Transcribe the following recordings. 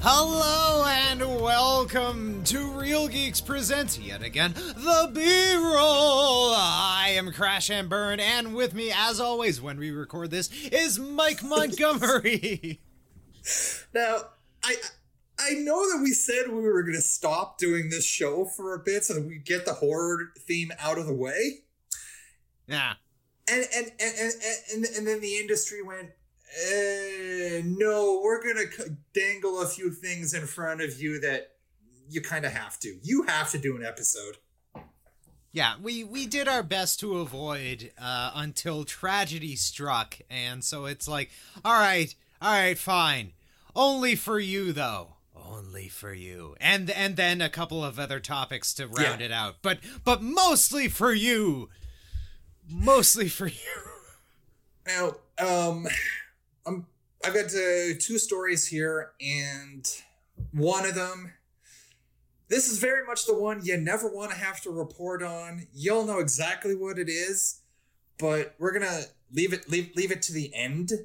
Hello and welcome to Real Geeks Presents yet again the B-Roll. I am Crash and Burn, and with me, as always, when we record this, is Mike Montgomery. Now, I know that we said we were going to stop doing this show for a bit so that we get the horror theme out of the way. Yeah. And then the industry went, no, we're going to dangle a few things in front of you that you kind of have to. You have to do an episode. Yeah, we did our best to avoid until tragedy struck, and so it's like, all right, fine. Only for you, though. Only for you. And then a couple of other topics to round it out. But mostly for you. Mostly for you. Now, I've got two stories here, and one of them, this is very much the one you never want to have to report on. You'll know exactly what it is, but we're gonna leave it to the end.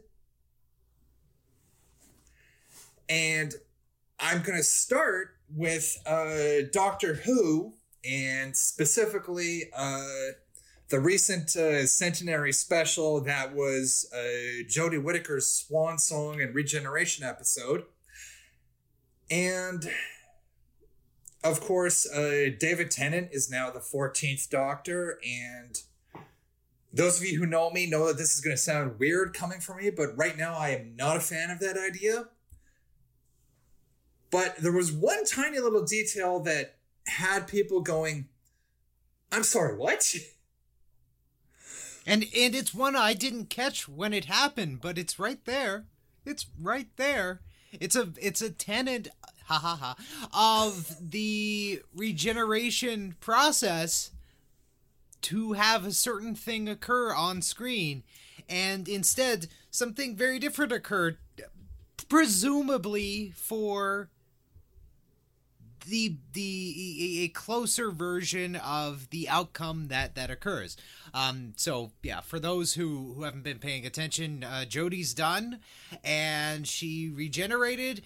And I'm gonna start with Doctor Who, and specifically the recent centenary special that was Jodie Whittaker's swan song and regeneration episode. And, of course, David Tennant is now the 14th Doctor, and those of you who know me know that this is going to sound weird coming from me, but right now I am not a fan of that idea. But there was one tiny little detail that had people going, I'm sorry, what? And it's one I didn't catch when it happened, but it's right there. It's right there. It's a tenet, of the regeneration process to have a certain thing occur on screen, and instead something very different occurred, presumably for a closer version of the outcome that occurs. So yeah, for those who haven't been paying attention, Jodie's done, and she regenerated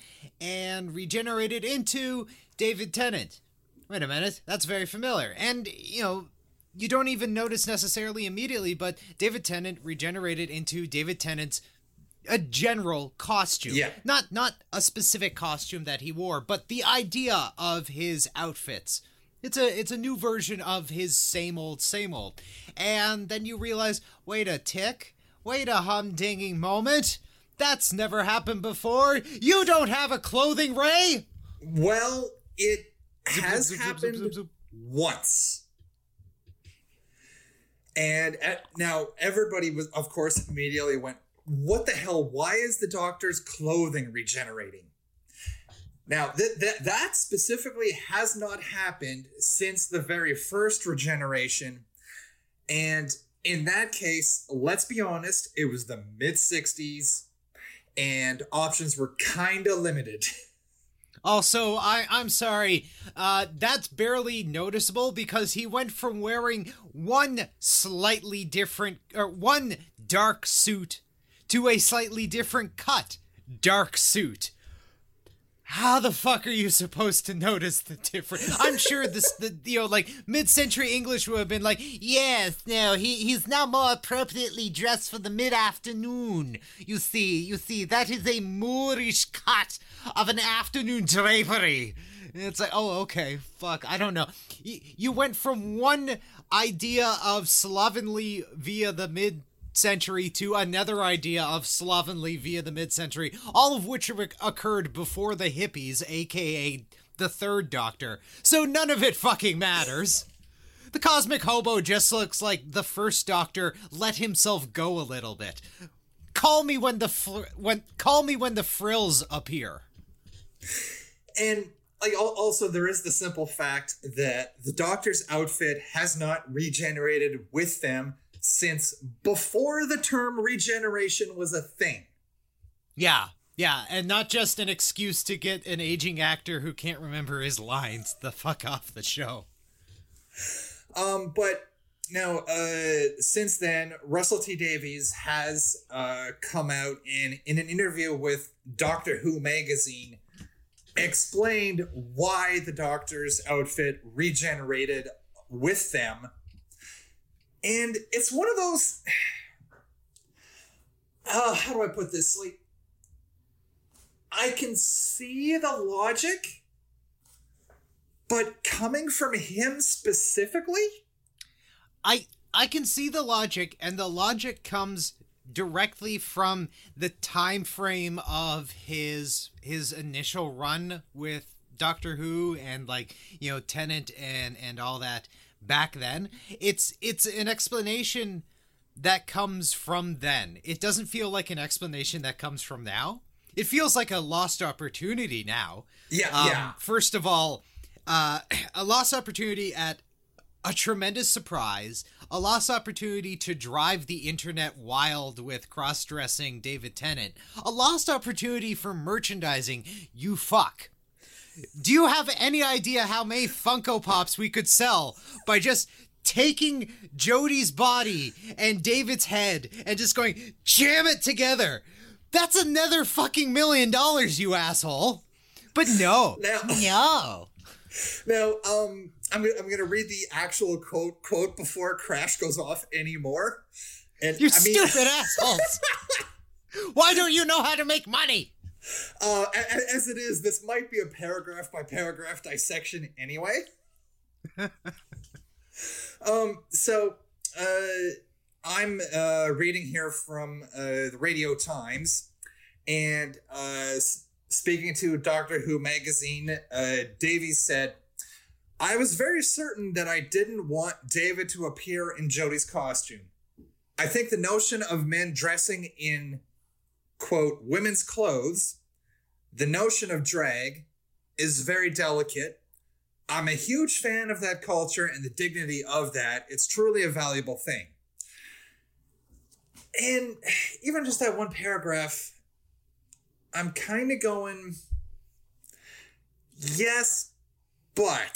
into David Tennant. Wait a minute, that's very familiar. And you don't even notice necessarily immediately, but David Tennant regenerated into David Tennant's a general costume. Yeah. Not a specific costume that he wore, but the idea of his outfits. It's a new version of his same old. And then you realize, wait a humdinging moment. That's never happened before. You don't have a clothing ray? Well, it has happened once. And now everybody was, of course, immediately went, what the hell? Why is the Doctor's clothing regenerating? Now, that specifically has not happened since the very first regeneration. And in that case, let's be honest, it was the mid-60s, and options were kind of limited. Also, I'm sorry, that's barely noticeable because he went from wearing one dark suit to a slightly different cut dark suit. How the fuck are you supposed to notice the difference? I'm sure mid-century English would have been like, yes, no, he's now more appropriately dressed for the mid-afternoon. You see, that is a Moorish cut of an afternoon drapery. And it's like, oh, okay, fuck, I don't know. You went from one idea of slovenly via the mid-century to another idea of slovenly via the mid-century, all of which occurred before the hippies, aka the Third Doctor. So none of it fucking matters. The Cosmic Hobo just looks like the First Doctor let himself go a little bit. Call me when the frills appear. And also, there is the simple fact that the Doctor's outfit has not regenerated with them since before the term regeneration was a thing. Yeah, and not just an excuse to get an aging actor who can't remember his lines the fuck off the show. But now, since then, Russell T Davies has come out in an interview with Doctor Who magazine explained why the Doctor's outfit regenerated with them. And it's one of those... how do I put this? Like, I can see the logic, but coming from him specifically... I can see the logic, and the logic comes directly from the time frame of his initial run with Doctor Who and, like, you know, Tennant and all that back then. It's an explanation that comes from then. It doesn't feel like an explanation that comes from now. It feels like a lost opportunity now. Yeah. First of all, a lost opportunity at a tremendous surprise, a lost opportunity to drive the internet wild with cross-dressing David Tennant, a lost opportunity for merchandising, you fuck. Do you have any idea how many Funko Pops we could sell by just taking Jodie's body and David's head and just going, jam it together? That's another fucking $1 million, you asshole. But no. No. Now, I'm gonna read the actual quote before Crash goes off anymore. And you stupid assholes! Why don't you know how to make money? As it is, this might be a paragraph by paragraph dissection anyway. So I'm reading here from the Radio Times, and speaking to Doctor Who magazine, Davies said, "I was very certain that I didn't want David to appear in Jodie's costume. I think the notion of men dressing in, quote, women's clothes, the notion of drag, is very delicate. I'm a huge fan of that culture and the dignity of that. It's truly a valuable thing." And even just that one paragraph, I'm kind of going, yes, but...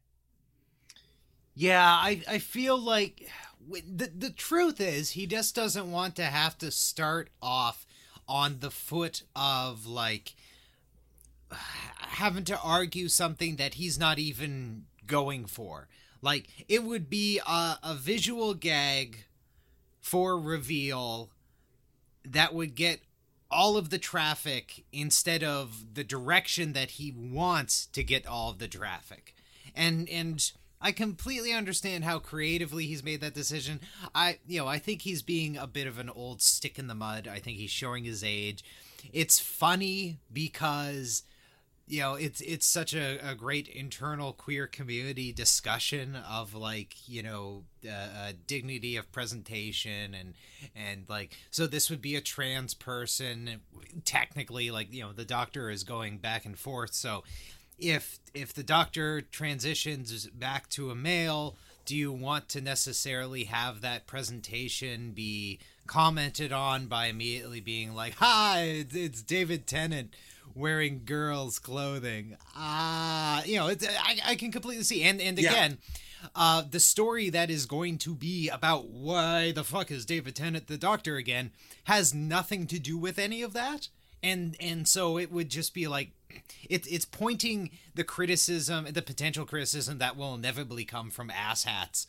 Yeah, I feel like the truth is he just doesn't want to have to start off on the foot of, like, having to argue something that he's not even going for. Like, it would be a visual gag for reveal that would get all of the traffic instead of the direction that he wants to get all of the traffic. And I completely understand how creatively he's made that decision. I think he's being a bit of an old stick in the mud. I think he's showing his age. It's funny because, you know, it's such a great internal queer community discussion of, like, you know, dignity of presentation and like, so this would be a trans person technically, like, you know, the Doctor is going back and forth. So if the Doctor transitions back to a male, do you want to necessarily have that presentation be commented on by immediately being like, "Hi, it's David Tennant wearing girls' clothing"? You know, I can completely see. And again, the story that is going to be about why the fuck is David Tennant the Doctor again has nothing to do with any of that. And so it would just be like, it's pointing the criticism, the potential criticism that will inevitably come from asshats.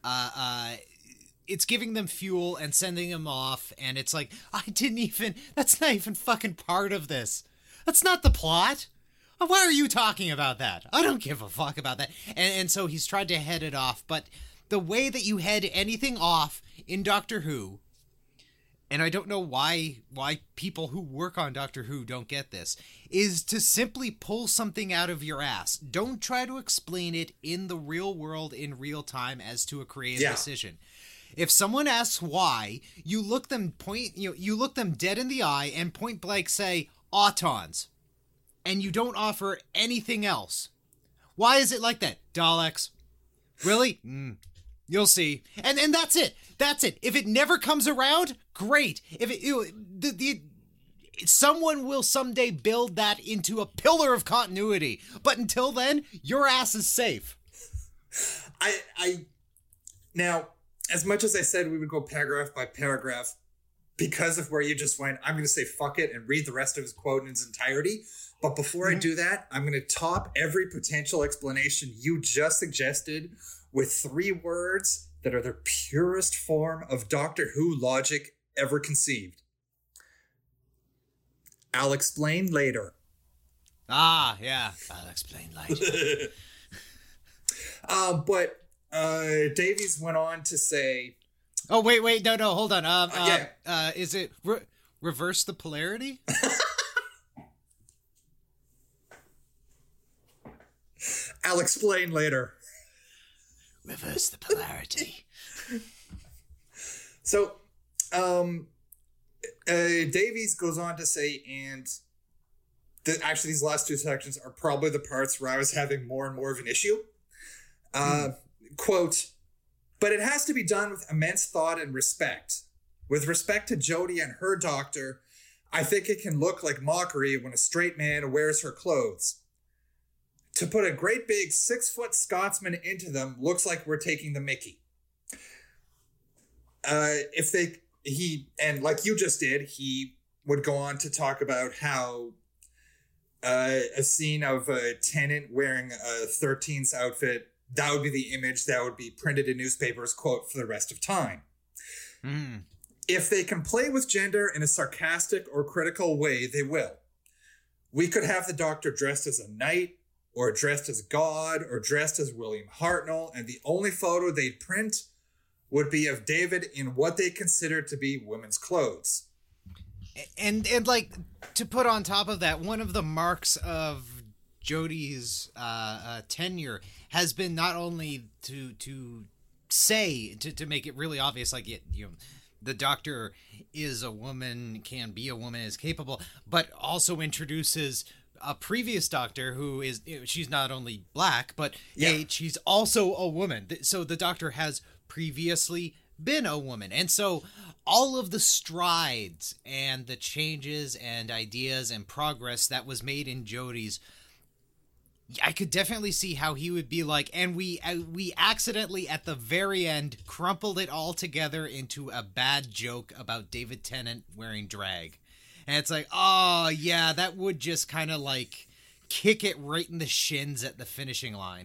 It's giving them fuel and sending them off, and it's like, that's not even fucking part of this. That's not the plot. Why are you talking about that? I don't give a fuck about that. And so he's tried to head it off, but the way that you head anything off in Doctor Who, and I don't know why people who work on Doctor Who don't get this, is to simply pull something out of your ass. Don't try to explain it in the real world in real time as to a creative decision. If someone asks why, you look them dead in the eye and point blank say, "Autons," and you don't offer anything else. Why is it like that? Daleks. Really? You'll see. And that's it. That's it. If it never comes around, great. If someone will someday build that into a pillar of continuity. But until then, your ass is safe. Now, as much as I said we would go paragraph by paragraph, because of where you just went, I'm going to say fuck it and read the rest of his quote in its entirety. But before I do that, I'm going to top every potential explanation you just suggested with 3 words that are the purest form of Doctor Who logic ever conceived. I'll explain later. Ah, yeah. I'll explain later. But Davies went on to say... Oh, wait, no, hold on. Yeah. Is it reverse the polarity? I'll explain later. Reverse the polarity. So, Davies goes on to say, and actually these last 2 sections are probably the parts where I was having more and more of an issue. Quote, but it has to be done with immense thought and respect. With respect to Jodie and her doctor, I think it can look like mockery when a straight man wears her clothes. To put a great big 6-foot Scotsman into them looks like we're taking the mickey. And like you just did, he would go on to talk about how a scene of Tennant wearing a 13's outfit, that would be the image that would be printed in newspapers, quote, for the rest of time. Mm. If they can play with gender in a sarcastic or critical way, they will. We could have the Doctor dressed as a knight, or dressed as God, or dressed as William Hartnell, and the only photo they'd print would be of David in what they consider to be women's clothes. And like, to put on top of that, one of the marks of Jodie's tenure has been not only to say, to make it really obvious, like, the Doctor is a woman, can be a woman, is capable, but also introduces a previous Doctor who is, she's not only black, but she's also a woman. So the Doctor has previously been a woman. And so all of the strides and the changes and ideas and progress that was made in Jodie's, I could definitely see how he would be like, and we accidentally at the very end crumpled it all together into a bad joke about David Tennant wearing drag. And it's like, oh, yeah, that would just kind of, like, kick it right in the shins at the finishing line.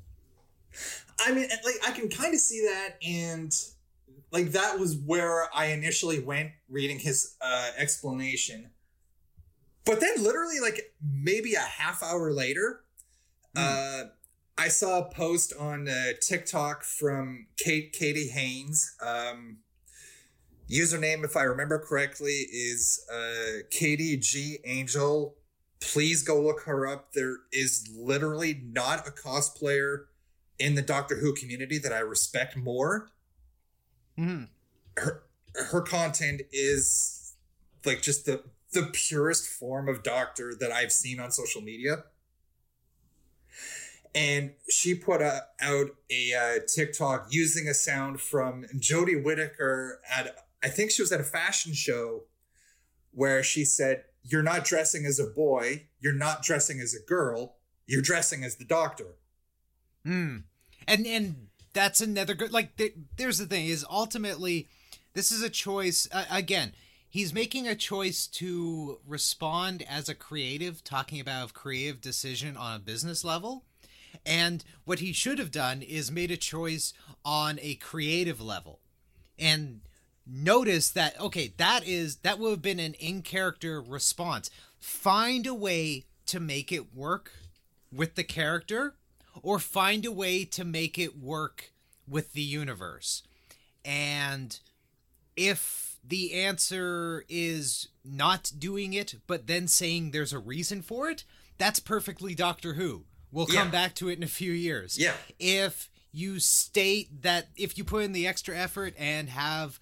I mean, like, I can kind of see that, and, like, that was where I initially went reading his explanation. But then literally, like, maybe a half hour later, I saw a post on TikTok from Katie Haynes. Username, if I remember correctly, is Katie G. Angel. Please go look her up. There is literally not a cosplayer in the Doctor Who community that I respect more. Mm. Her content is like just the purest form of Doctor that I've seen on social media. And she put out a TikTok using a sound from Jodie Whittaker at, I think she was at a fashion show, where she said, "You're not dressing as a boy. You're not dressing as a girl. You're dressing as the Doctor." And that's another good, like, there's the thing is, ultimately, this is a choice. Again, he's making a choice to respond as a creative, talking about a creative decision on a business level. And what he should have done is made a choice on a creative level. And notice that, okay, that would have been an in-character response. Find a way to make it work with the character, or find a way to make it work with the universe. And if the answer is not doing it, but then saying there's a reason for it, that's perfectly Doctor Who. We'll come back to it in a few years. Yeah. If you state that, if you put in the extra effort and have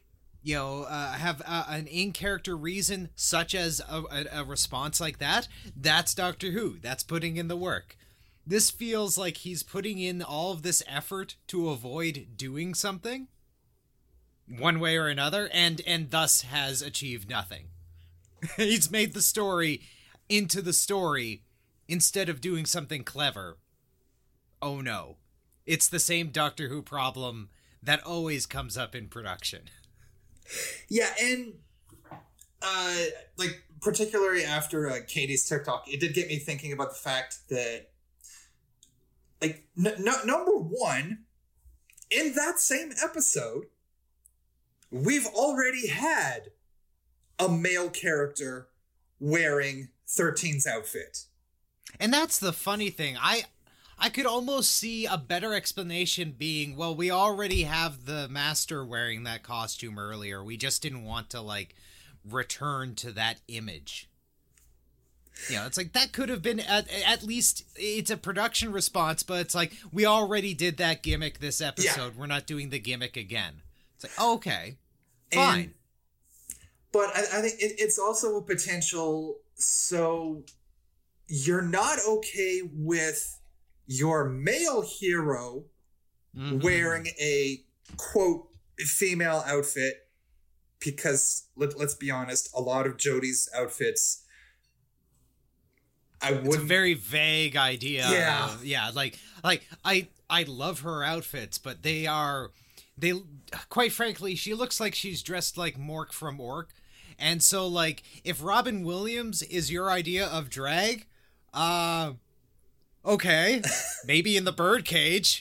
an in-character reason, such as a response like that, that's Doctor Who. That's putting in the work. This feels like he's putting in all of this effort to avoid doing something, one way or another, and thus has achieved nothing. He's made the story into the story instead of doing something clever. Oh no. It's the same Doctor Who problem that always comes up in production. Yeah, and like particularly after Katie's TikTok, it did get me thinking about the fact that, like, number one, in that same episode, we've already had a male character wearing 13's outfit. And that's the funny thing. I could almost see a better explanation being, well, we already have the Master wearing that costume earlier. We just didn't want to, like, return to that image. You know, it's like, that could have been, at least, it's a production response, but it's like, we already did that gimmick this episode. Yeah. We're not doing the gimmick again. It's like, okay, fine. But I think it's also a potential, so you're not okay with your male hero wearing a, quote, female outfit, because let's be honest, a lot of Jodie's outfits, it's a very vague idea. Yeah. Yeah, like I love her outfits, but they quite frankly, she looks like she's dressed like Mork from Ork. And so, like, if Robin Williams is your idea of drag, okay, maybe in the birdcage.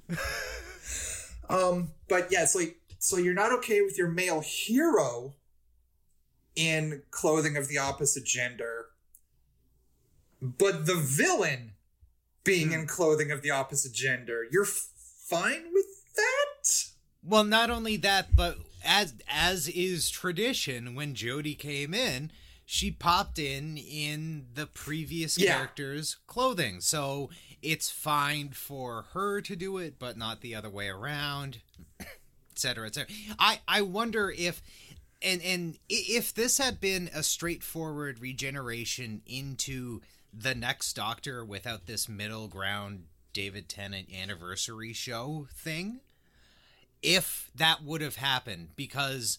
But yeah, it's like, so you're not okay with your male hero in clothing of the opposite gender, but the villain being in clothing of the opposite gender, you're fine with that? Well, not only that, but as is tradition, when Jodie came in, she popped in the previous character's clothing. So it's fine for her to do it, but not the other way around, et cetera, et cetera. I wonder if, and if this had been a straightforward regeneration into the next Doctor without this middle ground David Tennant anniversary show thing, if that would have happened, because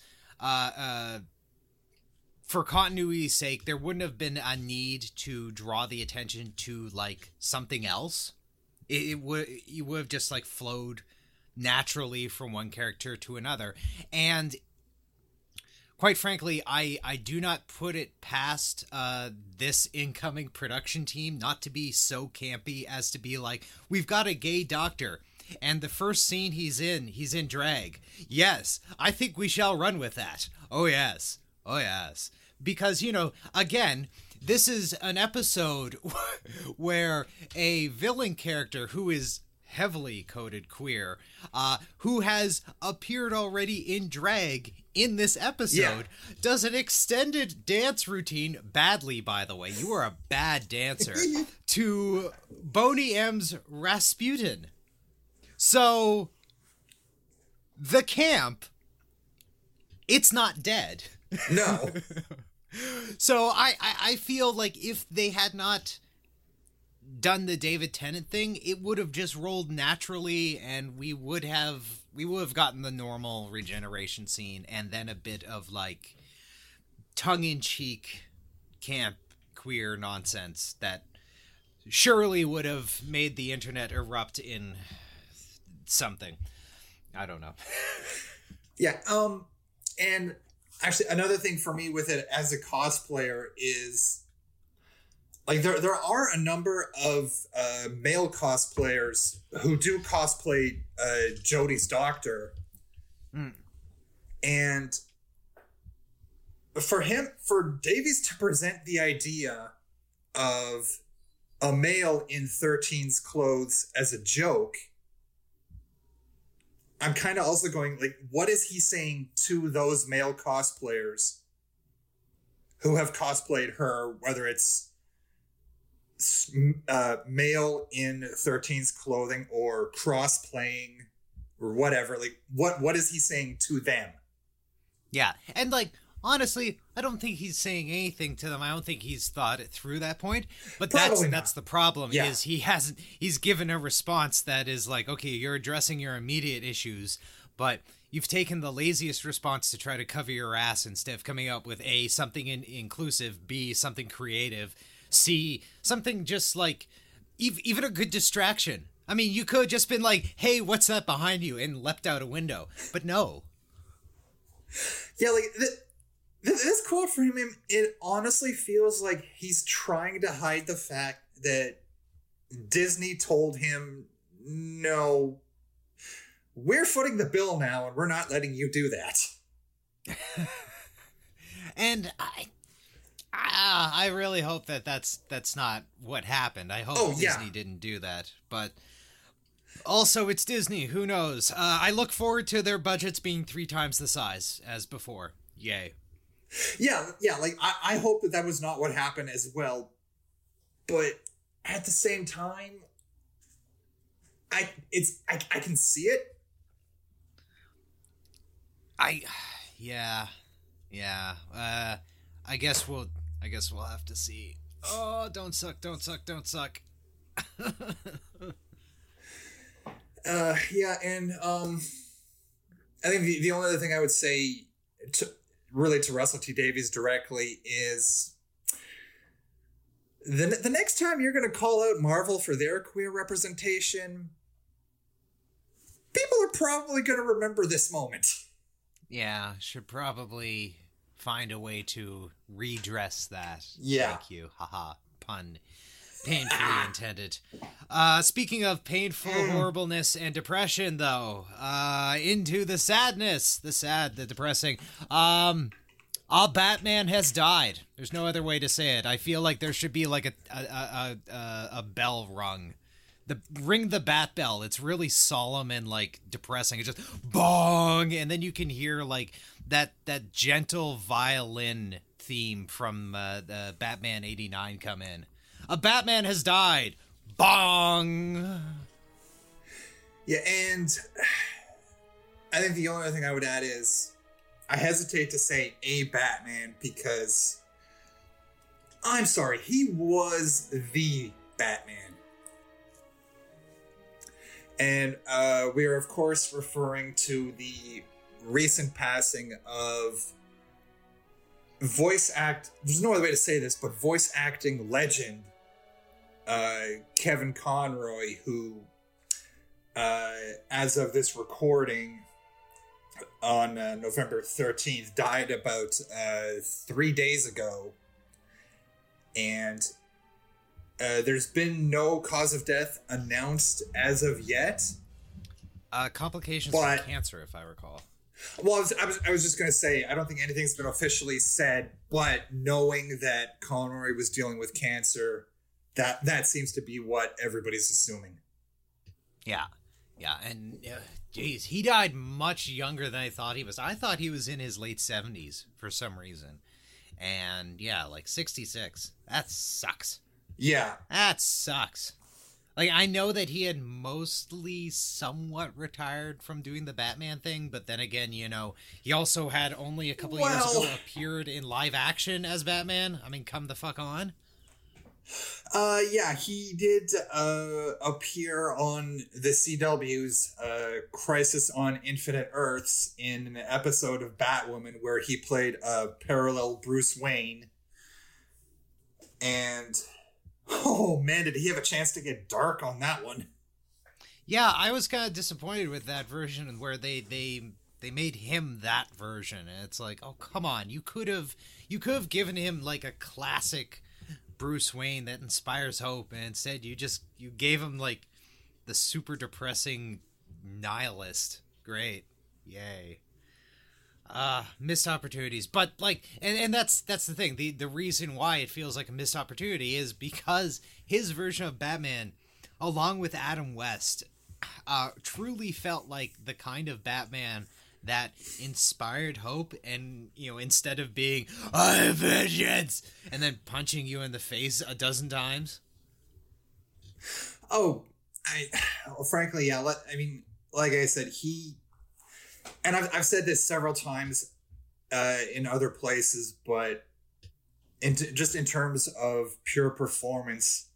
for continuity's sake, there wouldn't have been a need to draw the attention to, like, something else. You would have just, like, flowed naturally from one character to another. And quite frankly, I do not put it past this incoming production team not to be so campy as to be like, we've got a gay Doctor, and the first scene he's in drag. Yes, I think we shall run with that. Oh yes. Oh yes. Because, you know, again, this is an episode where a villain character who is heavily coded queer, who has appeared already in drag in this episode, does an extended dance routine, badly, by the way, you are a bad dancer, to Boney M's Rasputin. So, the camp, it's not dead. No. So I feel like if they had not done the David Tennant thing, it would have just rolled naturally, and we would have gotten the normal regeneration scene, and then a bit of, like, tongue-in-cheek camp queer nonsense that surely would have made the internet erupt in something. I don't know. Yeah. And actually, another thing for me with it as a cosplayer is, like, there are a number of male cosplayers who do cosplay Jodie's Doctor. And for Davies to present the idea of a male in 13's clothes as a joke, I'm kind of also going, like, what is he saying to those male cosplayers who have cosplayed her, whether it's male in 13's clothing or cross-playing or whatever? Like, what is he saying to them? Yeah, and, like, honestly, I don't think he's saying anything to them. I don't think he's thought it through that point. But that's the problem, is he's given a response that is like, okay, you're addressing your immediate issues, but you've taken the laziest response to try to cover your ass instead of coming up with A, something inclusive, B, something creative, C, something just like, even a good distraction. I mean, you could have just been like, hey, what's that behind you? And leapt out a window. But no. Yeah, like, This quote from him, it honestly feels like he's trying to hide the fact that Disney told him, no, we're footing the bill now and we're not letting you do that. And I really hope that that's not what happened. I hope Disney didn't do that. But also, it's Disney. Who knows? I look forward to their budgets being 3 times the size as before. Yay. Yeah. Like, I hope that was not what happened as well. But at the same time, I can see it. Yeah. I guess we'll have to see. Oh, don't suck. Yeah, and I think the only other thing I would say to relate to Russell T Davies directly is the next time you're going to call out Marvel for their queer representation, people are probably going to remember this moment. Yeah, should probably find a way to redress that. Yeah. Thank you. Haha. Pun. Painfully intended. Speaking of painful horribleness and depression, though, into the sadness. The depressing. Batman has died. There's no other way to say it. I feel like there should be like a bell rung. Ring the bat bell. It's really solemn and like depressing. It's just bong, and then you can hear like that gentle violin theme from the Batman '89 come in. A Batman has died. Bong. Yeah, and I think the only other thing I would add is I hesitate to say a Batman because I'm sorry, he was the Batman. And we are, of course, referring to the recent passing of there's no other way to say this, but voice acting legend Kevin Conroy, who, as of this recording on November 13th, died about 3 days ago. And there's been no cause of death announced as of yet. Complications from cancer, if I recall. Well, I was just going to say, I don't think anything's been officially said, but knowing that Conroy was dealing with cancer, that seems to be what everybody's assuming. Yeah, and geez, he died much younger than I thought he was. I thought he was in his late 70s for some reason. And yeah, like 66. That sucks. Yeah. That sucks. Like, I know that he had mostly somewhat retired from doing the Batman thing, but then again, you know, he also had only a couple years ago appeared in live action as Batman. I mean, come the fuck on. Yeah, he did appear on the CW's Crisis on Infinite Earths in an episode of Batwoman where he played a parallel Bruce Wayne. And oh man, did he have a chance to get dark on that one. Yeah, I was kind of disappointed with that version where they made him that version, and it's like, oh come on, you could have given him like a classic Bruce Wayne that inspires hope, and instead you gave him like the super depressing nihilist. Great. Yay. Missed opportunities. But like, and that's the thing. The reason why it feels like a missed opportunity is because his version of Batman, along with Adam West, truly felt like the kind of Batman that inspired hope, and you know, instead of being I have vengeance and then punching you in the face a dozen times. Frankly, yeah. I mean, like I said, and I've said this several times in other places, but just in terms of pure performance,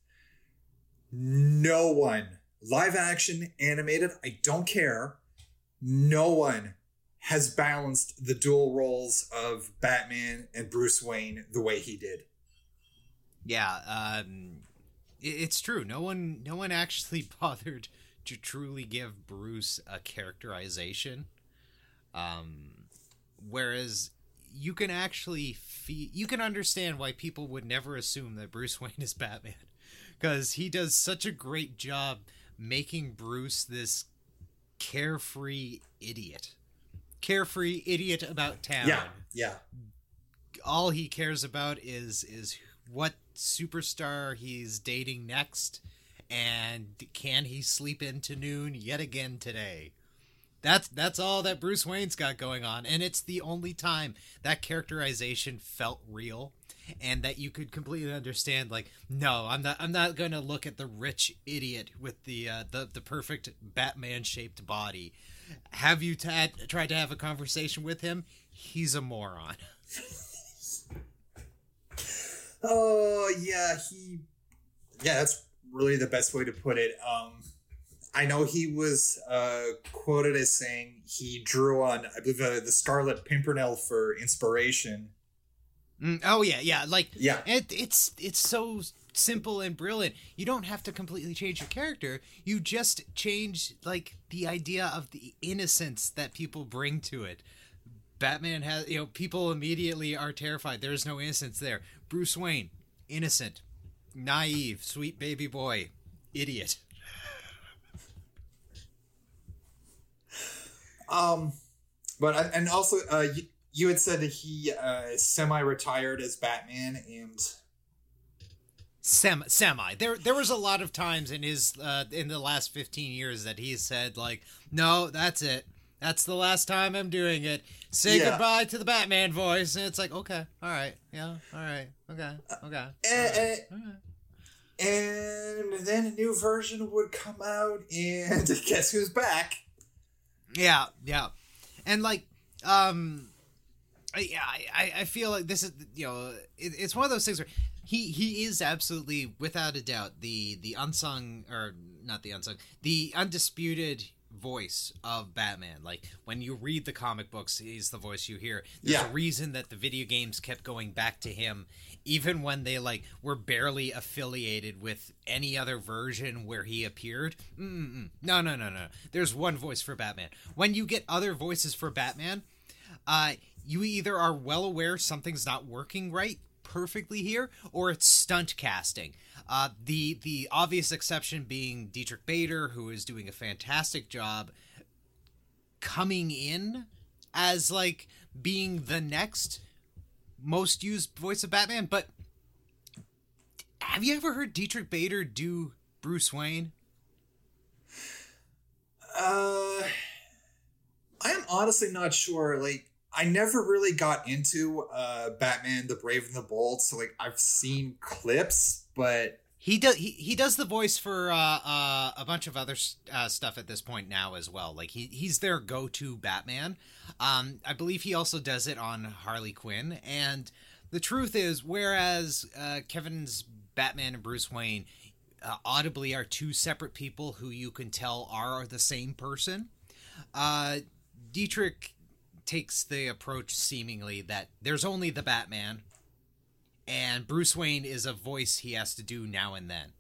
no one, live action, animated, I don't care, no one has balanced the dual roles of Batman and Bruce Wayne the way he did. Yeah, it's true. No one actually bothered to truly give Bruce a characterization. Whereas, you can actually you can understand why people would never assume that Bruce Wayne is Batman, because he does such a great job making Bruce this carefree idiot about town. Yeah. All he cares about is what superstar he's dating next, and can he sleep into noon yet again today. That's all that Bruce Wayne's got going on, and it's the only time that characterization felt real, and that you could completely understand. Like, no, I'm not going to look at the rich idiot with the perfect Batman shaped body. Have you tried to have a conversation with him? He's a moron. Oh yeah, that's really the best way to put it. I know he was quoted as saying he drew on, I believe, the Scarlet Pimpernel for inspiration. Oh yeah, like yeah, it's so simple and brilliant. You don't have to completely change your character. You just change like the idea of the innocence that people bring to it. Batman has, people immediately are terrified. There's no innocence there. Bruce Wayne, innocent, naive, sweet baby boy, idiot. But and also, you had said that he semi-retired as Batman, and semi. There was a lot of times in his in the last 15 years that he said like, no, that's it. That's the last time I'm doing it. Say goodbye to the Batman voice, and it's like, okay, all right, yeah, all right, okay. And then a new version would come out, and guess who's back? Yeah, and like, I feel like this is, it's one of those things where he is absolutely, without a doubt, the unsung, or not the unsung, the undisputed voice of Batman. Like, when you read the comic books, he's the voice you hear. There's a reason that the video games kept going back to him, even when they were barely affiliated with any other version where he appeared. No. There's one voice for Batman. When you get other voices for Batman, you either are well aware something's not working right perfectly here, or it's stunt casting. The obvious exception being Dietrich Bader, who is doing a fantastic job coming in as being the next most used voice of Batman. But have you ever heard Dietrich Bader do Bruce Wayne? I am honestly not sure. I never really got into Batman the Brave and the Bold, so I've seen clips, but he does the voice for a bunch of other stuff at this point now as well. He's their go-to Batman. I believe he also does it on Harley Quinn. And the truth is, whereas Kevin's Batman and Bruce Wayne audibly are two separate people who you can tell are the same person, Dietrich takes the approach seemingly that there's only the Batman, and Bruce Wayne is a voice he has to do now and then.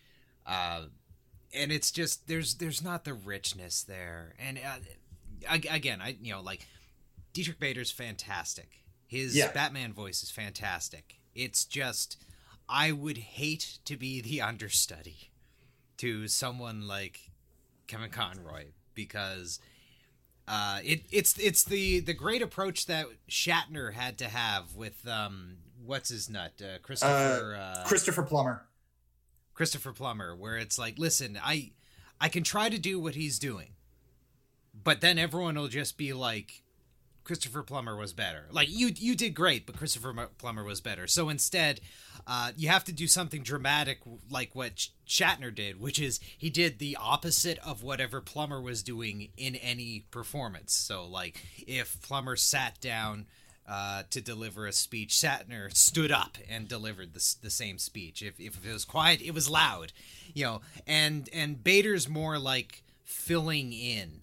And it's just, there's not the richness there. And again, Dietrich Bader's fantastic. His Batman voice is fantastic. It's just, I would hate to be the understudy to someone like Kevin Conroy, because it's the great approach that Shatner had to have with what's his nut, Christopher Plummer. Christopher Plummer, where it's listen, I can try to do what he's doing, but then everyone will just be like, Christopher Plummer was better. You did great, but Christopher Plummer was better. So instead, you have to do something dramatic like what Shatner did, which is he did the opposite of whatever Plummer was doing in any performance. So if Plummer sat down to deliver a speech, Shatner stood up and delivered the same speech. If it was quiet, it was loud, and Bader's more filling in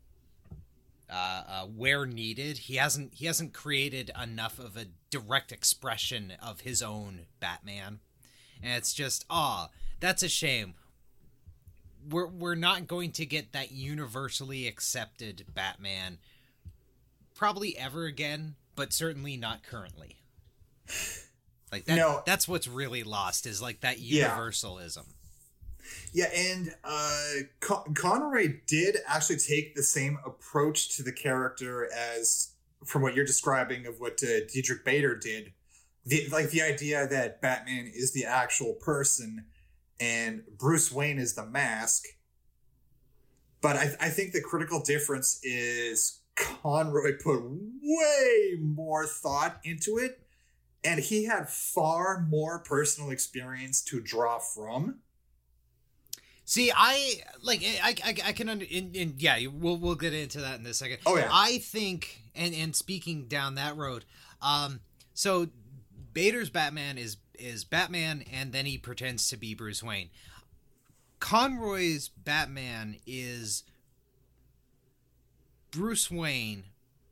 where needed. He hasn't created enough of a direct expression of his own Batman, and it's just that's a shame. We're not going to get that universally accepted Batman probably ever again, but certainly not currently. Like that, No. that's what's really lost is like that universalism. Yeah, and Conroy did actually take the same approach to the character as from what you're describing of what Diedrich Bader did. The idea that Batman is the actual person and Bruce Wayne is the mask. But I think the critical difference is Conroy put way more thought into it, and he had far more personal experience to draw from. See, I can yeah, we'll get into that in a second. Oh yeah, I think, and speaking down that road, so Bader's Batman is Batman, and then he pretends to be Bruce Wayne. Conroy's Batman is Bruce Wayne,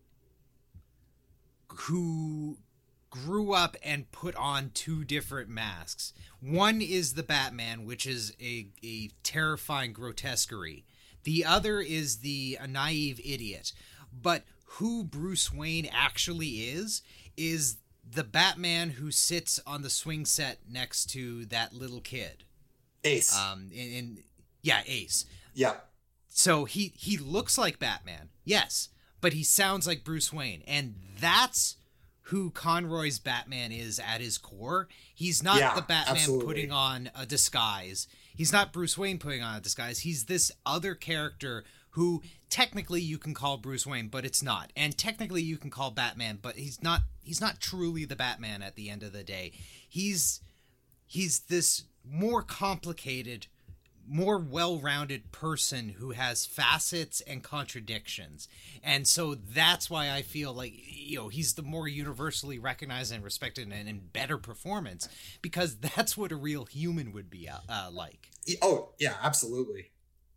who grew up and put on two different masks. One is the Batman, which is a terrifying grotesquerie. The other is the naive idiot. But who Bruce Wayne actually is the Batman who sits on the swing set next to that little kid. Ace. Ace. Yeah. So he looks like Batman, yes, but he sounds like Bruce Wayne, and that's who Conroy's Batman is at his core. He's not the Batman putting on a disguise. He's not Bruce Wayne putting on a disguise. He's this other character who technically you can call Bruce Wayne, but it's not. And technically you can call Batman, but he's not truly the Batman at the end of the day. He's this more complicated, more well-rounded person who has facets and contradictions. And so that's why I feel like, he's the more universally recognized and respected and in better performance, because that's what a real human would be like. Oh, yeah, absolutely.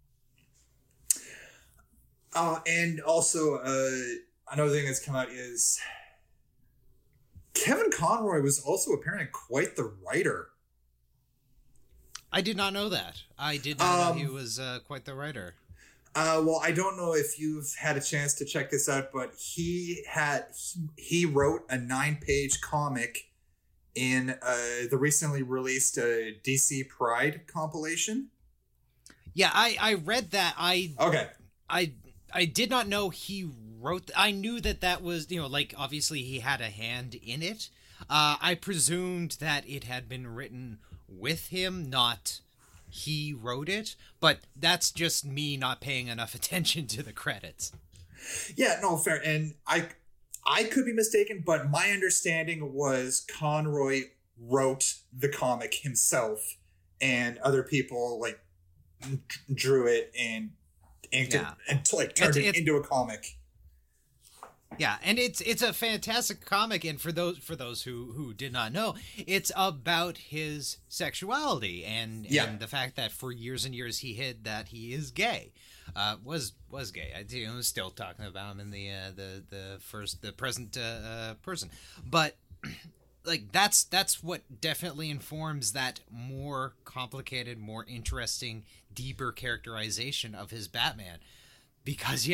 And also, another thing that's come out is Kevin Conroy was also apparently quite the writer. I did not know that. I did not know he was quite the writer. Well, I don't know if you've had a chance to check this out, but he wrote a 9-page comic in the recently released DC Pride compilation. Yeah, I read that. Okay. I did not know he wrote. I knew that was, obviously he had a hand in it. I presumed that it had been written with him, not he wrote it, but that's just me not paying enough attention to the credits. Yeah, no, fair. And I could be mistaken, but my understanding was Conroy wrote the comic himself and other people drew it and inked it and turned it into a comic. Yeah, and it's a fantastic comic, and for those who did not know, it's about his sexuality and the fact that for years and years he hid that he is gay, was gay. I was still talking about him in the present person, but that's what definitely informs that more complicated, more interesting, deeper characterization of his Batman. Because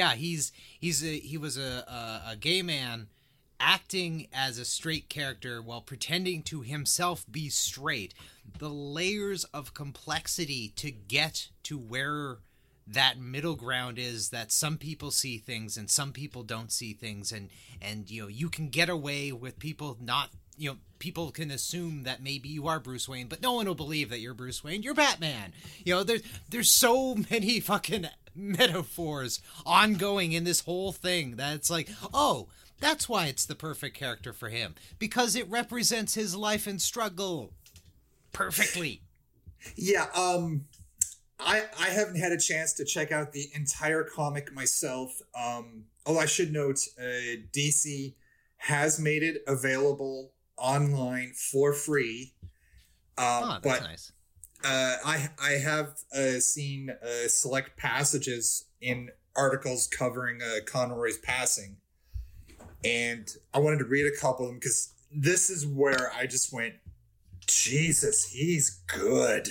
he was a gay man acting as a straight character while pretending to himself be straight. The layers of complexity to get to where that middle ground is, that some people see things and some people don't see things, and you can get away with people not. People can assume that maybe you are Bruce Wayne, but no one will believe that you're Bruce Wayne. You're Batman. There's so many fucking metaphors ongoing in this whole thing that it's like, oh, that's why it's the perfect character for him, because it represents his life and struggle perfectly. Yeah, I haven't had a chance to check out the entire comic myself. I should note, DC has made it available online for free. That's nice. I have seen select passages in articles covering Conroy's passing, and I wanted to read a couple of them because this is where I just went, Jesus, he's good.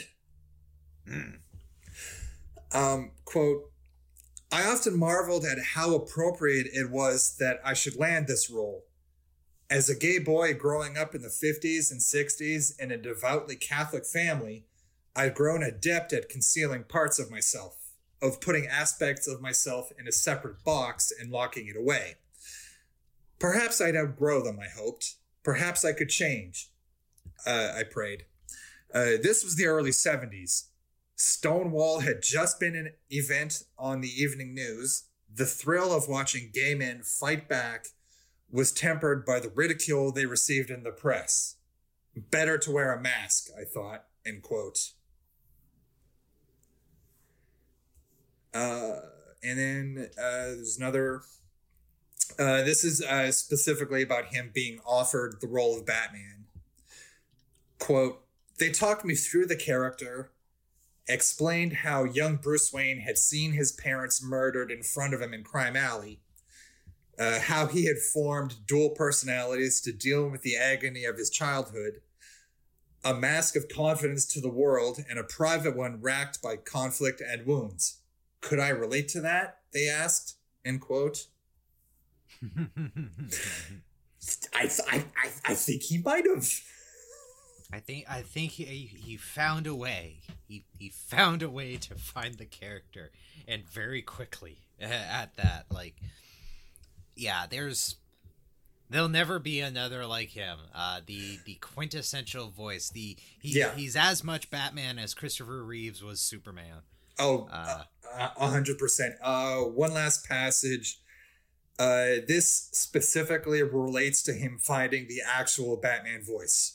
Quote, I often marveled at how appropriate it was that I should land this role. As a gay boy growing up in the 50s and 60s in a devoutly Catholic family, I've grown adept at concealing parts of myself, of putting aspects of myself in a separate box and locking it away. Perhaps I'd outgrow them, I hoped. Perhaps I could change. I prayed. This was the early 70s. Stonewall had just been an event on the evening news. The thrill of watching gay men fight back was tempered by the ridicule they received in the press. Better to wear a mask, I thought, end quote. And then there's another. This is specifically about him being offered the role of Batman. Quote, they talked me through the character, explained how young Bruce Wayne had seen his parents murdered in front of him in Crime Alley, how he had formed dual personalities to deal with the agony of his childhood, a mask of confidence to the world, and a private one racked by conflict and wounds. Could I relate to that? They asked, end quote. I think he might have. I think he found a way. He found a way to find the character, and very quickly at that. Like, yeah, there'll never be another like him. The quintessential voice. He's as much Batman as Christopher Reeves was Superman. Oh, 100%. One last passage. This specifically relates to him finding the actual Batman voice.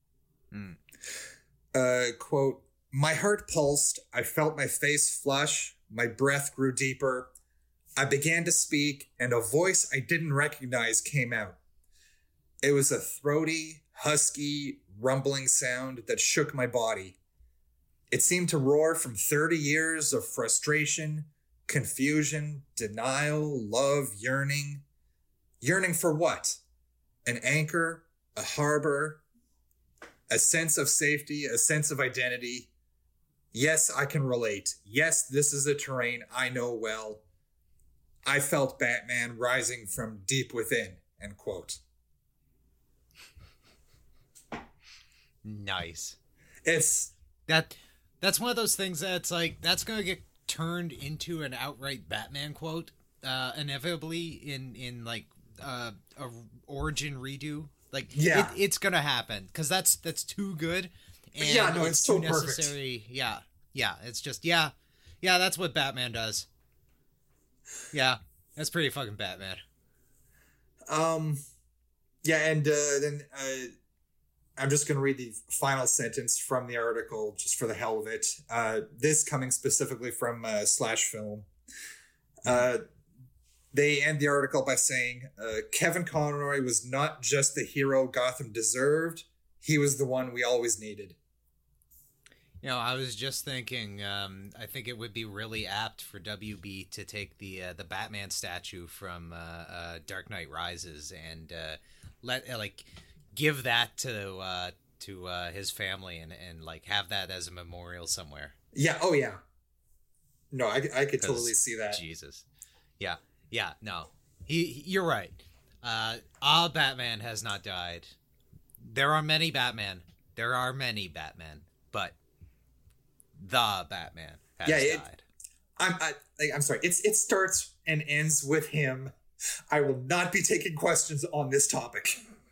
Quote, my heart pulsed. I felt my face flush. My breath grew deeper. I began to speak, and a voice I didn't recognize came out. It was a throaty, husky, rumbling sound that shook my body. It seemed to roar from 30 years of frustration, confusion, denial, love, yearning. Yearning for what? An anchor, a harbor, a sense of safety, a sense of identity. Yes, I can relate. Yes, this is a terrain I know well. I felt Batman rising from deep within, end quote. Nice. That's one of those things that's like, that's going to get turned into an outright Batman quote, inevitably in like a origin redo. Like, yeah, it's gonna happen because that's too good. And yeah, no, it's so necessary. Perfect. Yeah, it's just yeah, that's what Batman does. Yeah, that's pretty fucking Batman. Yeah, and then I'm just gonna read the final sentence from the article just for the hell of it. This coming specifically from Slash Film. They end the article by saying, Kevin Conroy was not just the hero Gotham deserved, he was the one we always needed. You know, I was just thinking, I think it would be really apt for WB to take the Batman statue from Dark Knight Rises and give that to his family and like have that as a memorial somewhere. Yeah. Oh yeah. No, I could totally see that. Jesus. Yeah. Yeah, no, you're right. Batman has not died. There are many Batman, but the Batman has died. I'm sorry. It starts and ends with him. I will not be taking questions on this topic.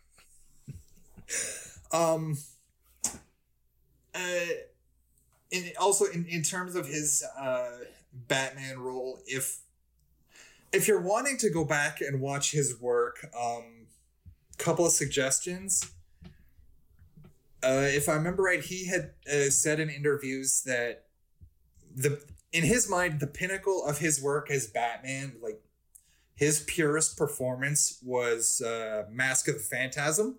And also in terms of his Batman role, if you're wanting to go back and watch his work, couple of suggestions. If I remember right, he had said in interviews that in his mind, the pinnacle of his work as Batman, like his purest performance was Mask of the Phantasm.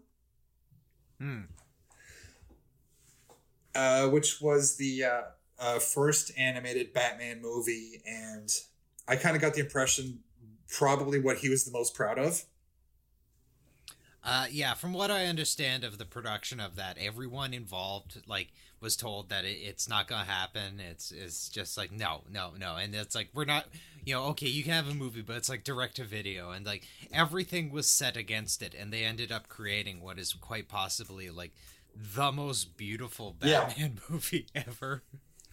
Which was the first animated Batman movie, and I kind of got the impression probably what he was the most proud of. Yeah, from what I understand of the production of that, everyone involved was told that it's not gonna happen. It's just like no, and it's like we're not, okay, you can have a movie, but it's like direct to video, and like everything was set against it, and they ended up creating what is quite possibly like the most beautiful Batman movie ever.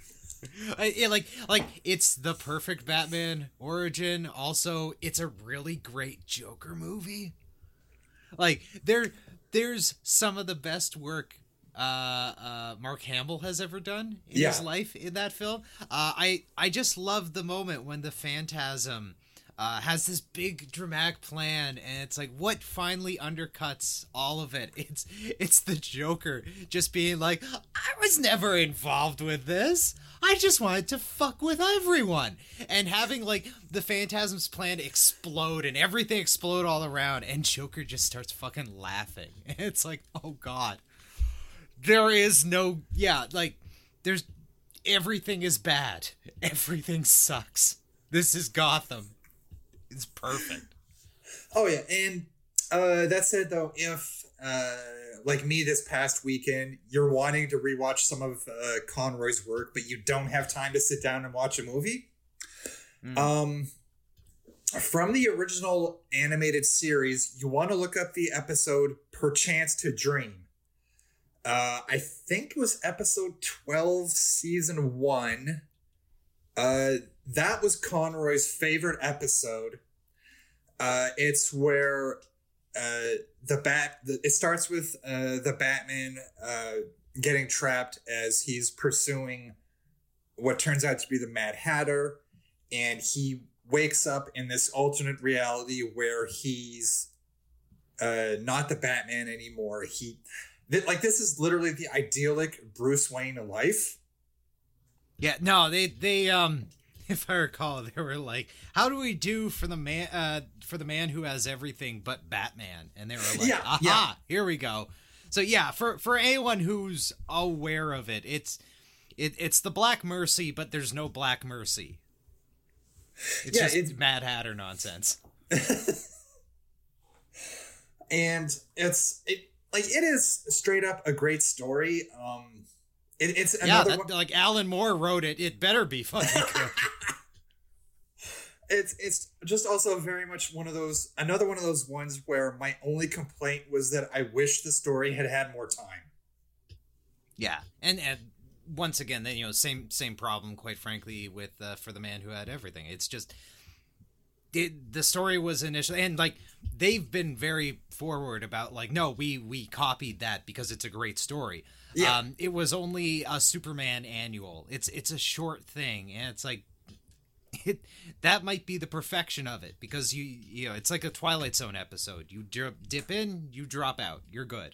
It's the perfect Batman origin. Also, it's a really great Joker movie. Like there's some of the best work Mark Hamill has ever done in his life in that film. I just love the moment when the Phantasm has this big dramatic plan, and it's like what finally undercuts all of it. It's the Joker just being like, I was never involved with this. I just wanted to fuck with everyone. And having like the Phantasm's plan explode and everything explode all around, and Joker just starts fucking laughing. And it's like, oh god. There is no there's everything is bad. Everything sucks. This is Gotham. It's perfect. Oh yeah, and that said though, if like me this past weekend, you're wanting to rewatch some of Conroy's work, but you don't have time to sit down and watch a movie. From the original animated series, you want to look up the episode Perchance to Dream. I think it was episode 12, season 1. That was Conroy's favorite episode. It's where it starts with the Batman getting trapped as he's pursuing what turns out to be the Mad Hatter, and he wakes up in this alternate reality where he's not the Batman anymore. This is literally the idyllic Bruce Wayne of life. Yeah, no, they if I recall, they were like, "How do we do for the man who has everything but Batman?" And they were like, "Aha, here we go." So yeah, for anyone who's aware of it, it's the Black Mercy, but there's no Black Mercy. It's Mad Hatter nonsense. And it is straight up a great story. It's another one. Like Alan Moore wrote it. It better be fucking good. It's just also very much another one of those ones where my only complaint was that I wish the story had more time. Yeah, and once again, then same problem, quite frankly, with For the Man Who Had Everything. It's just the story was initially, and like they've been very forward about like, no, we copied that because it's a great story. Yeah. It was only a Superman annual. It's a short thing, and it's like that might be the perfection of it, because you it's like a Twilight Zone episode. You dip in, you drop out, you're good.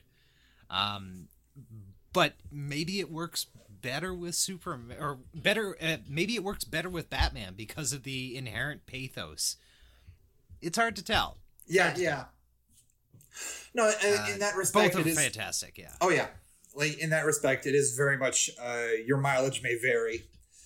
But maybe it works better with Superman, or better. Maybe it works better with Batman because of the inherent pathos. It's hard to tell. Yeah. No, in that respect, both are fantastic. Yeah. Oh yeah, like in that respect, it is very much your mileage may vary.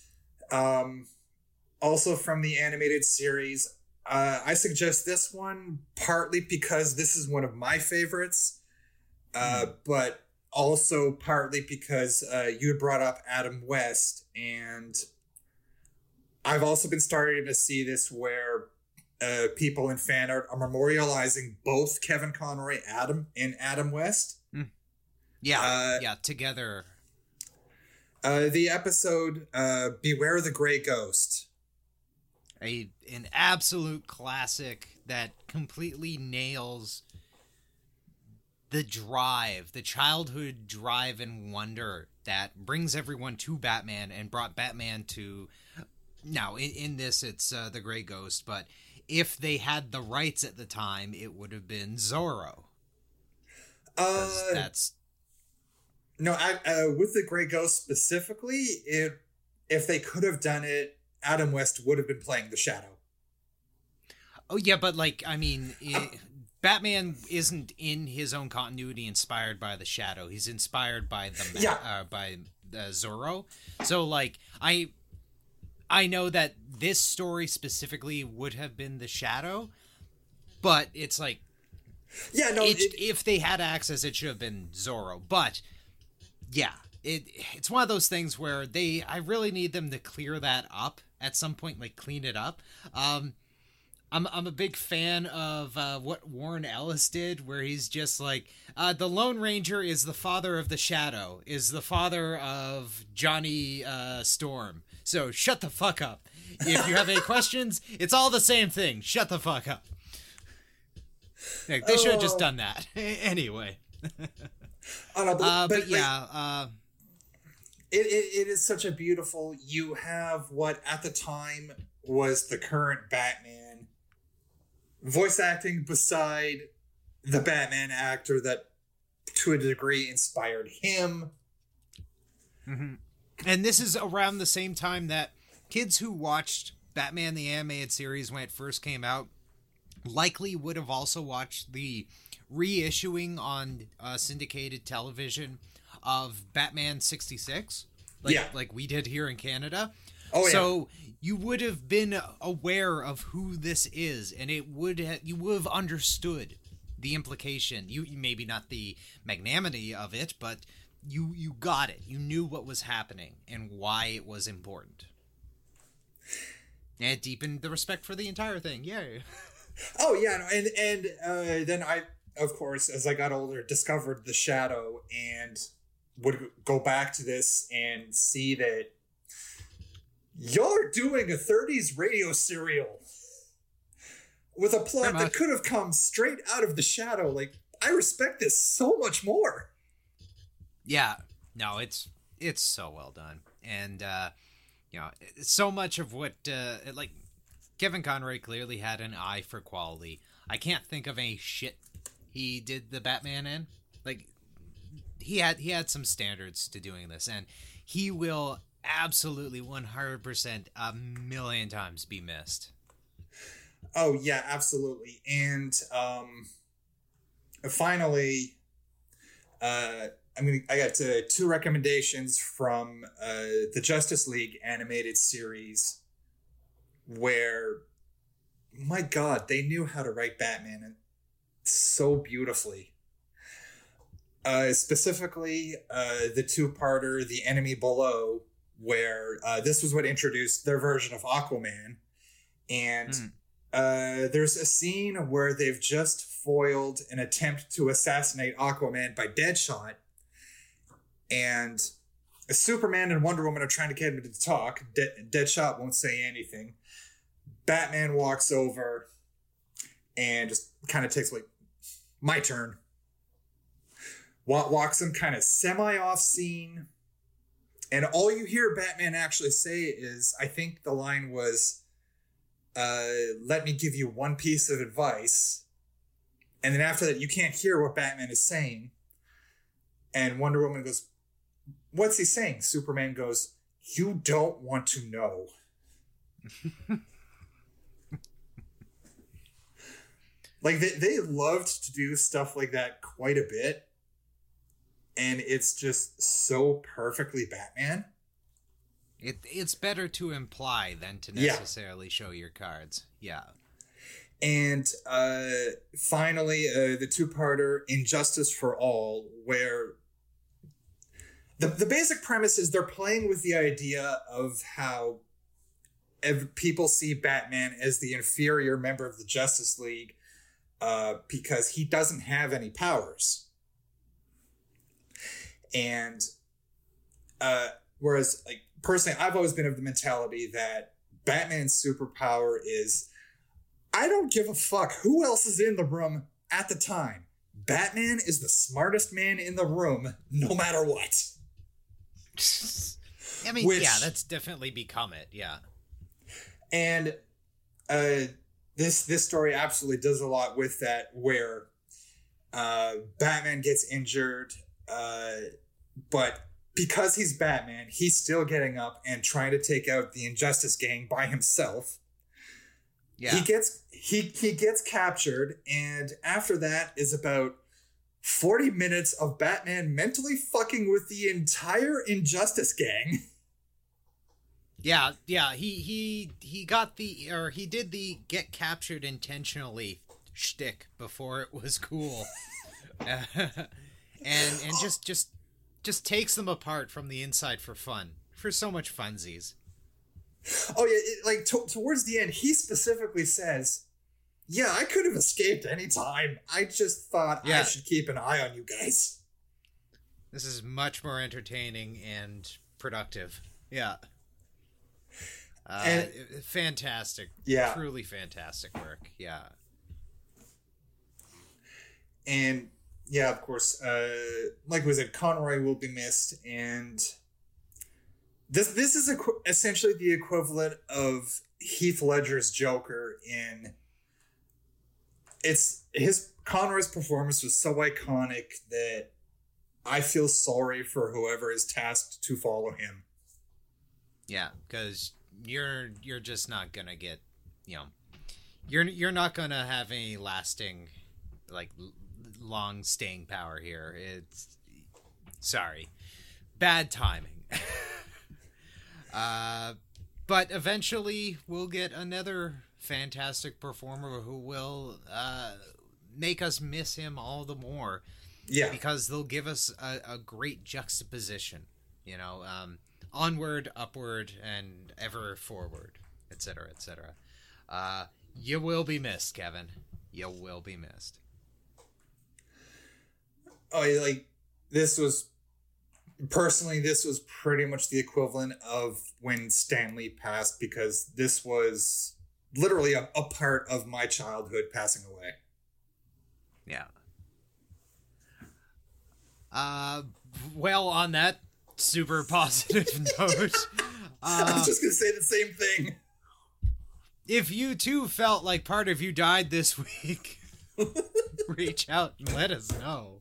Also from the animated series, I suggest this one partly because this is one of my favorites, but also partly because you had brought up Adam West, and I've also been starting to see this where people in fan art are memorializing both Kevin Conroy and Adam West. Yeah, together. The episode Beware the Grey Ghost. An absolute classic that completely nails the childhood drive and wonder that brings everyone to Batman and brought Batman to... Now, in this, it's the Grey Ghost, but if they had the rights at the time, it would have been Zorro. That's... No, with the Grey Ghost specifically, if they could have done it, Adam West would have been playing the Shadow. Oh, yeah, but, like, I mean... Batman isn't in his own continuity inspired by the Shadow. He's inspired by by Zorro. So, like, I know that this story specifically would have been the Shadow, but it's like Yeah, no. If they had access, it should have been Zorro. But yeah, it's one of those things where I really need them to clear that up at some point, like clean it up. I'm a big fan of what Warren Ellis did, where he's just like, the Lone Ranger is the father of the Shadow, is the father of Johnny Storm. So shut the fuck up. If you have any questions, it's all the same thing. Shut the fuck up. Like, they should have just done that. Anyway. But yeah. It is such a beautiful... You have what at the time was the current Batman voice acting beside the Batman actor that to a degree inspired him. Mm-hmm. And this is around the same time that kids who watched Batman the Animated Series when it first came out likely would have also watched the reissuing on syndicated television of Batman 66, like we did here in Canada. Oh, yeah. So you would have been aware of who this is, and you would have understood the implication. You maybe not the magnanimity of it, but you got it. You knew what was happening and why it was important. And it deepened the respect for the entire thing. Yay. Oh, yeah. And then I, of course, as I got older, discovered The Shadow and would go back to this and see that y'all are doing a 30s radio serial with a plot that could have come straight out of The Shadow. Like, I respect this so much more. Yeah. No, it's so well done. And, so much of what, Kevin Conroy clearly had an eye for quality. I can't think of any shit he did the Batman in. Like, he had some standards to doing this, and he will absolutely 100% a million times be missed. Oh yeah, absolutely. And finally, I got two recommendations from the Justice League animated series where, my God, they knew how to write Batman so beautifully. Specifically, the two-parter, The Enemy Below, where this was what introduced their version of Aquaman. And there's a scene where they've just foiled an attempt to assassinate Aquaman by Deadshot. And Superman and Wonder Woman are trying to get him to talk. Deadshot won't say anything. Batman walks over and just kind of takes, like, my turn. Walks him kind of semi-off scene. And all you hear Batman actually say is, I think the line was, let me give you one piece of advice. And then after that, you can't hear what Batman is saying. And Wonder Woman goes, what's he saying? Superman goes, you don't want to know. Like, they loved to do stuff like that quite a bit. And it's just so perfectly Batman. It's better to imply than to necessarily show your cards. Yeah. And finally, the two-parter Injustice for All, where the basic premise is they're playing with the idea of how people see Batman as the inferior member of the Justice League because he doesn't have any powers. And whereas, like, personally, I've always been of the mentality that Batman's superpower is, I don't give a fuck who else is in the room at the time. Batman is the smartest man in the room, no matter what. I mean, yeah, that's definitely become it, yeah. And this story absolutely does a lot with that, where Batman gets injured, but because he's Batman, he's still getting up and trying to take out the Injustice Gang by himself. Yeah. He gets captured, and after that is about 40 minutes of Batman mentally fucking with the entire Injustice Gang. Yeah, he did the get captured intentionally shtick before it was cool. and just takes them apart from the inside for fun, for so much funsies. Oh yeah, towards the end, he specifically says, "Yeah, I could have escaped any time. I just thought I should keep an eye on you guys." This is much more entertaining and productive. Yeah. Fantastic. Yeah. Truly fantastic work. Yeah. And yeah, of course, like we said, Conroy will be missed, and this is essentially the equivalent of Heath Ledger's Joker in Conroy's performance was so iconic that I feel sorry for whoever is tasked to follow him. Yeah, because you're just not gonna get, you're not gonna have any lasting, long staying power here. It's sorry, bad timing. But eventually we'll get another fantastic performer who will make us miss him all the more. Yeah, because they'll give us a great juxtaposition, onward, upward, and ever forward, etc., etc. You will be missed, Kevin. You will be missed. Oh, this was pretty much the equivalent of when Stan Lee passed, because this was literally a part of my childhood passing away. Yeah. Well, on that super positive note, I was just gonna say the same thing. If you too felt like part of you died this week, reach out and let us know.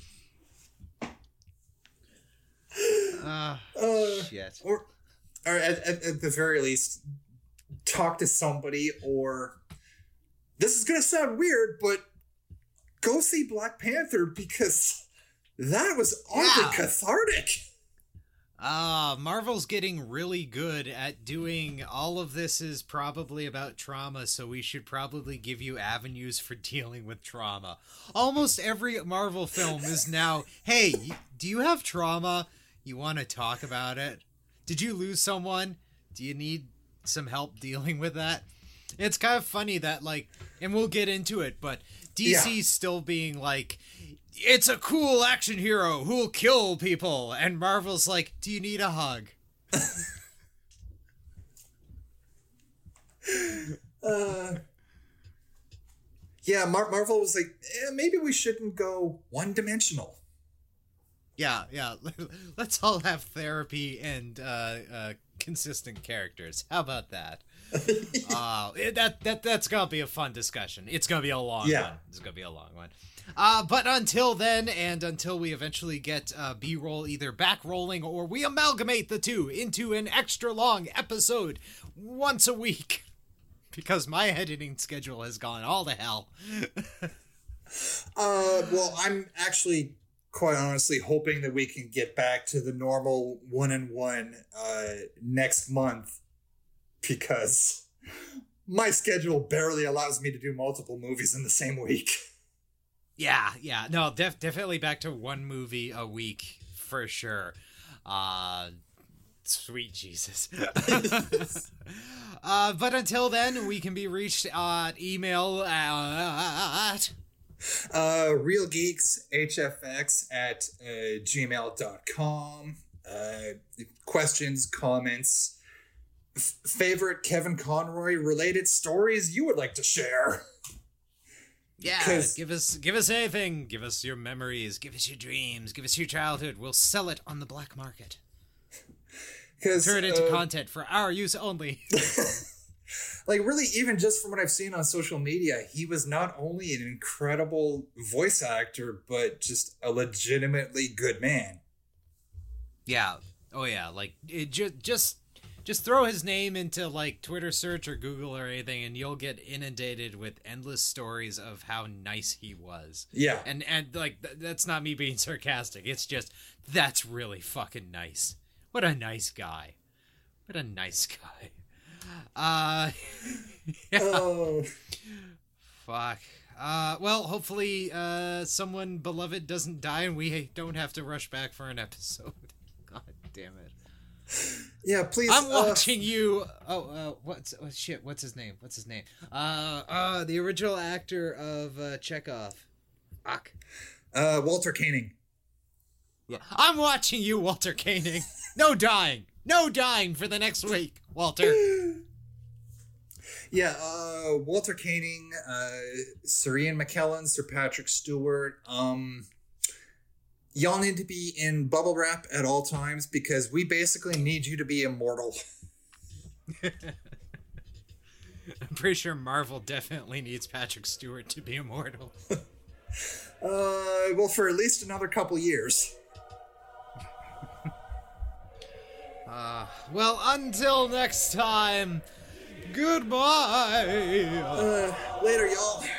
Shit. Or at the very least, talk to somebody, or this is gonna sound weird, but go see Black Panther, because that was oddly cathartic. Marvel's getting really good at doing all of this is probably about trauma, so we should probably give you avenues for dealing with trauma. Almost every Marvel film is now, hey, do you have trauma? You want to talk about it? Did you lose someone? Do you need some help dealing with that? It's kind of funny that, and we'll get into it, but DC's still being it's a cool action hero who'll kill people, and Marvel's do you need a hug? Marvel was maybe we shouldn't go one-dimensional. Yeah, let's all have therapy and consistent characters. How about that? That's gonna be a fun discussion. It's gonna be a long one. It's gonna be a long one. But until then, and until we eventually get B-roll either back rolling or we amalgamate the two into an extra long episode once a week, because my editing schedule has gone all to hell. Well, I'm actually quite honestly hoping that we can get back to the normal 1-and-1 next month, because my schedule barely allows me to do multiple movies in the same week. Yeah. No, definitely back to one movie a week for sure. Sweet Jesus. But until then, we can be reached at email at realgeekshfx@gmail.com. Questions, comments, favorite Kevin Conroy related stories you would like to share. Yeah, give us anything. Give us your memories. Give us your dreams. Give us your childhood. We'll sell it on the black market. Turn it into content for our use only. Really, even just from what I've seen on social media, he was not only an incredible voice actor, but just a legitimately good man. Yeah. Oh yeah. Just throw his name into Twitter search or Google or anything, and you'll get inundated with endless stories of how nice he was. Yeah. And that's not me being sarcastic. It's just, that's really fucking nice. What a nice guy. What a nice guy. Yeah. Oh. Fuck. Well, hopefully, someone beloved doesn't die and we don't have to rush back for an episode. God damn it. Yeah, please. I'm watching you. What's his name? The original actor of Chekhov. Fuck. Walter Koenig. Yeah. I'm watching you, Walter Koenig. No dying for the next week, Walter. Yeah, Walter Koenig, Sir Ian McKellen, Sir Patrick Stewart. Y'all need to be in bubble wrap at all times because we basically need you to be immortal. I'm pretty sure Marvel definitely needs Patrick Stewart to be immortal. Well, for at least another couple years. Well, until next time, goodbye. Later, y'all.